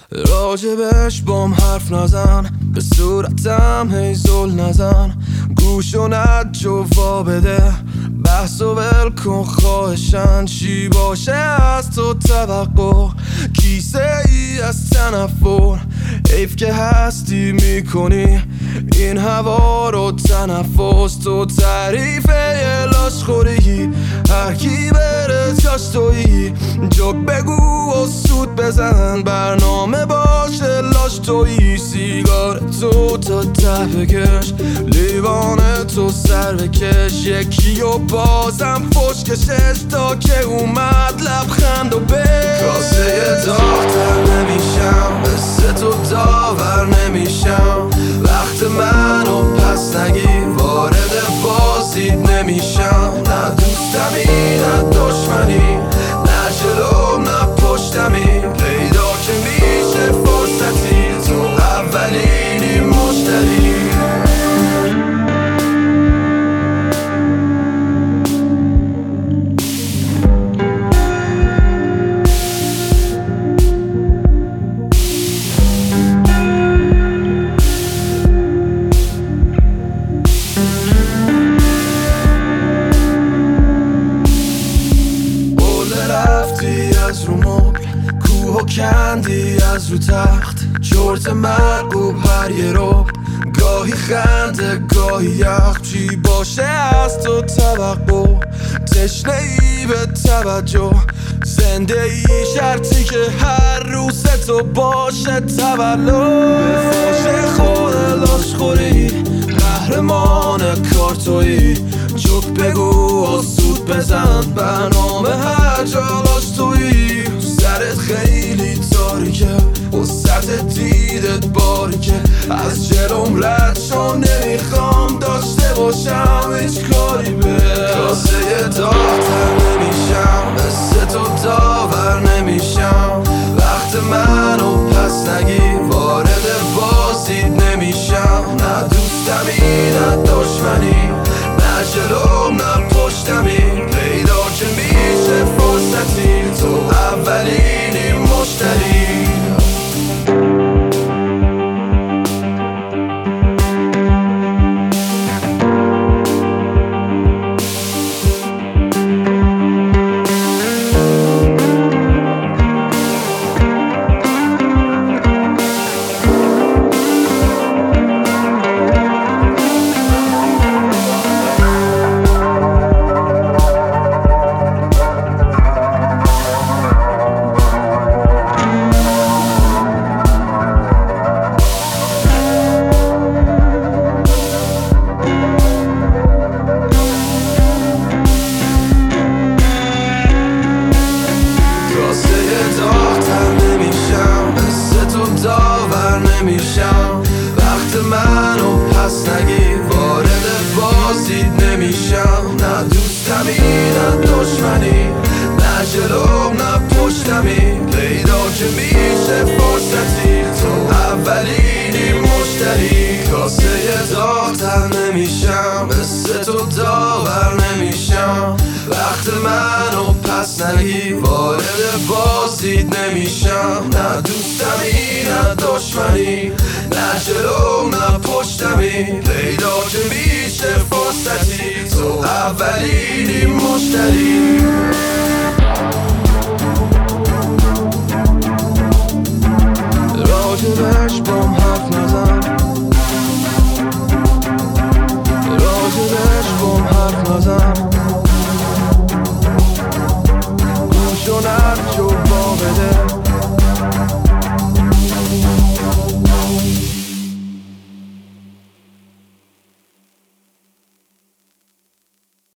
راجبش بام حرف نزن، به صورتم هی زل نزن، گوشو نجوا بده، بحث و ول کن خواهشن. چی باشه از تو توقع، کیسه ای از تنفر، حیف که هستی میکنی این هوا رو تنفس. تو تعریف لاش خوری، هر کی بره جاش تویی، جوک بگو و سود بزن، برنامه باشه لاش تویی. سیگار تو تا ته بکش، لیوان تو سر بکش، یکی و بازم فش کشش تا که اومد لبخند و بش. کاسه داغ‌تر نمیشم، مثل تو داور نمیشم، وقت منو پس نگیر، وارد بازید نمیشم. نه دوستمی نه دشمنی، نه جلوم نه پشتمی، پیدا که میشه فرصتی، تو اولینی مشتری. از رو مبل کوه و کندی از رو تخت، چرت مرگوب هر یه رو، گاهی خنده گاهی یخ. چی باشه از تو توقع، تشنه ای به توجه، زنده ای شرطی که هر روز تو باشه تولد. به فاش خود لاش خوری، قهرمان کارتویی، جوک بگو و سود بزن، برنامه هر جا لاش تویی. سرت خیلی تاریکه و سطح دیدت باریکه، از جلوم رد شو نمیخوام داشته باشم هیچ کاری به. کاسه داغ‌تر نمیشم، مثل تو داور نمیشم، وقت منو پس نگیر، وارد بازید نمیشم. نه دوستمی نه دشمنی، نه جلوم نه پشتمی، پیدا که میشه فرصتی، تو اولینی مشتری. نمیشم، وقت منو پس نگیر، وارد بازید نمیشم. نه دوستمی نه دشمنی، نه جلوم نه پشتمی، پیدا که میشه فرصتی، تو اولینی مشتری. کاسه داغ‌تر نمیشم، مثل تو داور نمیشم، وقت منو پس نگیر، وارد بازید نمیشم. نه دوستمی نه دشمنی، نه جلوم نه پشتمی، پیدا که میشه فرصتی، تو اولینی مشتری.